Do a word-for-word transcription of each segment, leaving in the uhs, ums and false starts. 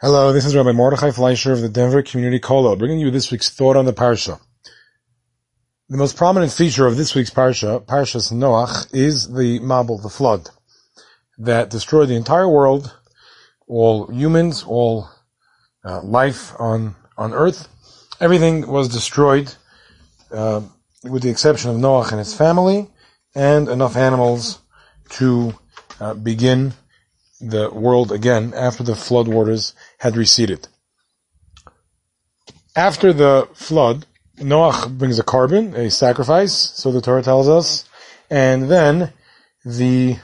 Hello, this is Rabbi Mordechai Fleischer of the Denver Community Kollel, bringing you this week's thought on the Parsha. The most prominent feature of this week's Parsha, Parshas Noach, is the Mabul, the flood, that destroyed the entire world, all humans, all uh, life on on Earth. Everything was destroyed, uh, with the exception of Noach and his family, and enough animals to uh, begin the world again after the flood waters had receded. After the flood, Noach brings a carbon, a sacrifice, so the Torah tells us, and then the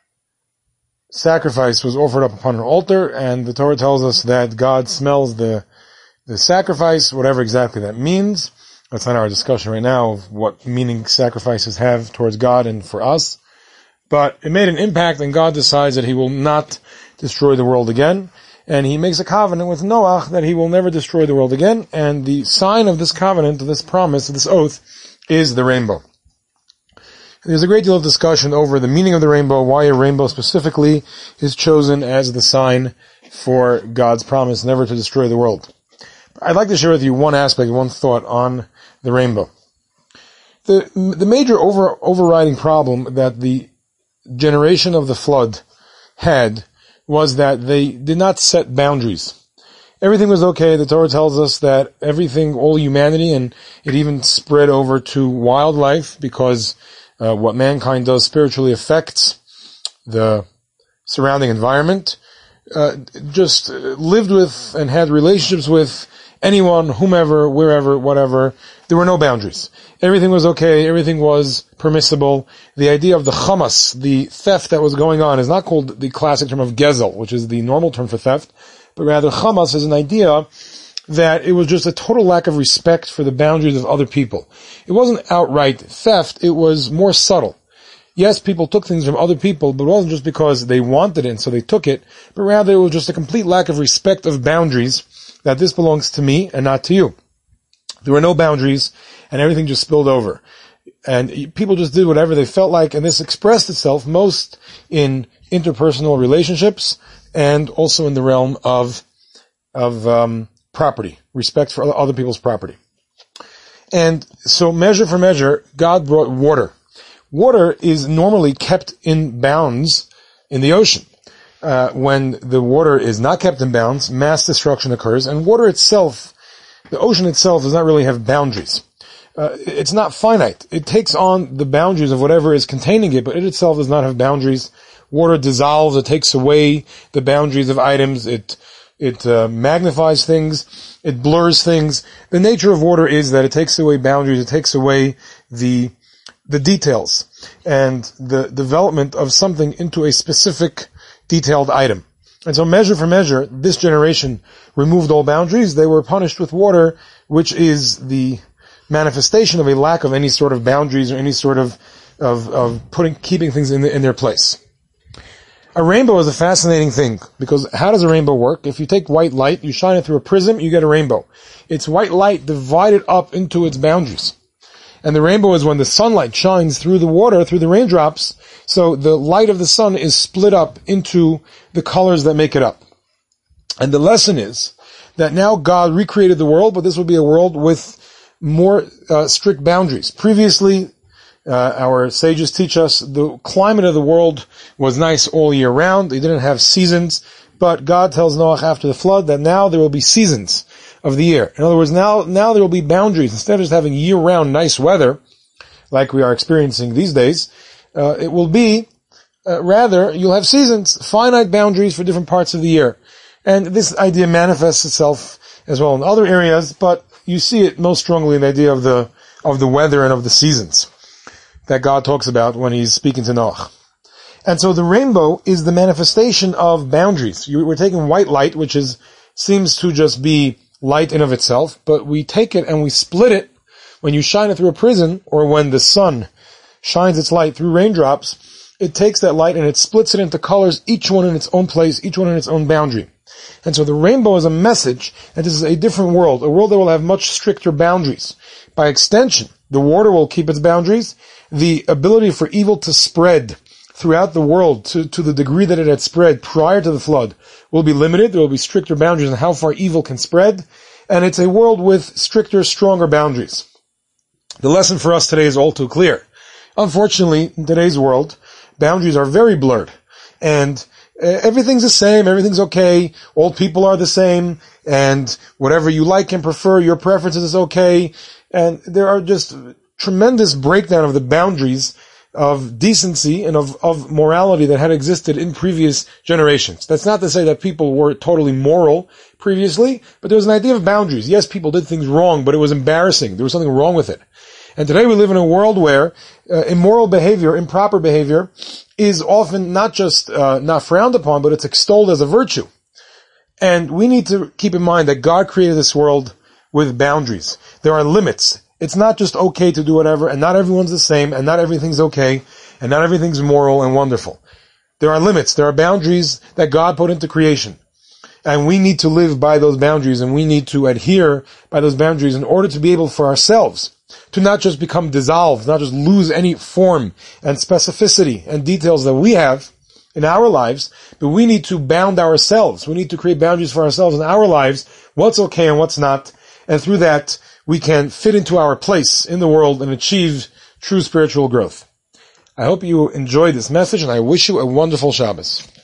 sacrifice was offered up upon an altar, and the Torah tells us that God smells the the sacrifice, whatever exactly that means. That's not our discussion right now of what meaning sacrifices have towards God and for us. But it made an impact, and God decides that he will not destroy the world again. And he makes a covenant with Noach that he will never destroy the world again. And the sign of this covenant, of this promise, of this oath, is the rainbow. There's a great deal of discussion over the meaning of the rainbow, why a rainbow specifically is chosen as the sign for God's promise never to destroy the world. I'd like to share with you one aspect, one thought on the rainbow. The, the major over, overriding problem that the generation of the flood had was that they did not set boundaries. Everything was okay. The Torah tells us that everything, all humanity, and it even spread over to wildlife because uh, what mankind does spiritually affects the surrounding environment, uh, just lived with and had relationships with anyone, whomever, wherever, whatever. There were no boundaries. Everything was okay. Everything was permissible. The idea of the chamas, the theft that was going on, is not called the classic term of gezel, which is the normal term for theft, but rather chamas is an idea that it was just a total lack of respect for the boundaries of other people. It wasn't outright theft. It was more subtle. Yes, people took things from other people, but it wasn't just because they wanted it and so they took it, but rather it was just a complete lack of respect of boundaries, that this belongs to me and not to you. There were no boundaries, and everything just spilled over. And people just did whatever they felt like, and this expressed itself most in interpersonal relationships and also in the realm of of um, property, respect for other people's property. And so measure for measure, God brought water. Water is normally kept in bounds in the ocean. Uh, when the water is not kept in bounds, mass destruction occurs, and water itself, the ocean itself, does not really have boundaries. Uh, it's not finite. It takes on the boundaries of whatever is containing it, but it itself does not have boundaries. Water dissolves, it takes away the boundaries of items, it it uh, magnifies things, it blurs things. The nature of water is that it takes away boundaries, it takes away the the details, and the development of something into a specific detailed item. And so measure for measure, this generation removed all boundaries. They were punished with water, which is the manifestation of a lack of any sort of boundaries or any sort of, of, of putting, keeping things in, the, in their place. A rainbow is a fascinating thing, because how does a rainbow work? If you take white light, you shine it through a prism, you get a rainbow. It's white light divided up into its boundaries. And the rainbow is when the sunlight shines through the water, through the raindrops, so the light of the sun is split up into the colors that make it up. And the lesson is that now God recreated the world, but this will be a world with more uh, strict boundaries. Previously, uh, our sages teach us the climate of the world was nice all year round. They didn't have seasons, but God tells Noach after the flood that now there will be seasons of the year. In other words, now, now there will be boundaries. Instead of just having year-round nice weather, like we are experiencing these days, uh, it will be, uh, rather, you'll have seasons, finite boundaries for different parts of the year. And this idea manifests itself as well in other areas, but you see it most strongly in the idea of the, of the weather and of the seasons that God talks about when he's speaking to Noach. And so the rainbow is the manifestation of boundaries. You, we're taking white light, which is, seems to just be light in of itself, but we take it and we split it. When you shine it through a prism, or when the sun shines its light through raindrops, it takes that light and it splits it into colors, each one in its own place, each one in its own boundary. And so the rainbow is a message that this is a different world, a world that will have much stricter boundaries. By extension, the water will keep its boundaries. The ability for evil to spread throughout the world to, to the degree that it had spread prior to the flood will be limited. There will be stricter boundaries on how far evil can spread. And it's a world with stricter, stronger boundaries. The lesson for us today is all too clear. Unfortunately, in today's world, boundaries are very blurred. And everything's the same, everything's okay, all people are the same, and whatever you like and prefer, your preferences is okay. And there are just tremendous breakdown of the boundaries of decency and of, of morality that had existed in previous generations. That's not to say that people were totally moral previously, but there was an idea of boundaries. Yes, people did things wrong, but it was embarrassing. There was something wrong with it. And today we live in a world where uh, immoral behavior, improper behavior, is often not just uh, not frowned upon, but it's extolled as a virtue. And we need to keep in mind that God created this world with boundaries. There are limits. It's not just okay to do whatever, and not everyone's the same, and not everything's okay, and not everything's moral and wonderful. There are limits. There are boundaries that God put into creation. And we need to live by those boundaries, and we need to adhere by those boundaries in order to be able for ourselves to not just become dissolved, not just lose any form and specificity and details that we have in our lives, but we need to bound ourselves. We need to create boundaries for ourselves in our lives, what's okay and what's not, and through that, we can fit into our place in the world and achieve true spiritual growth. I hope you enjoyed this message, and I wish you a wonderful Shabbos.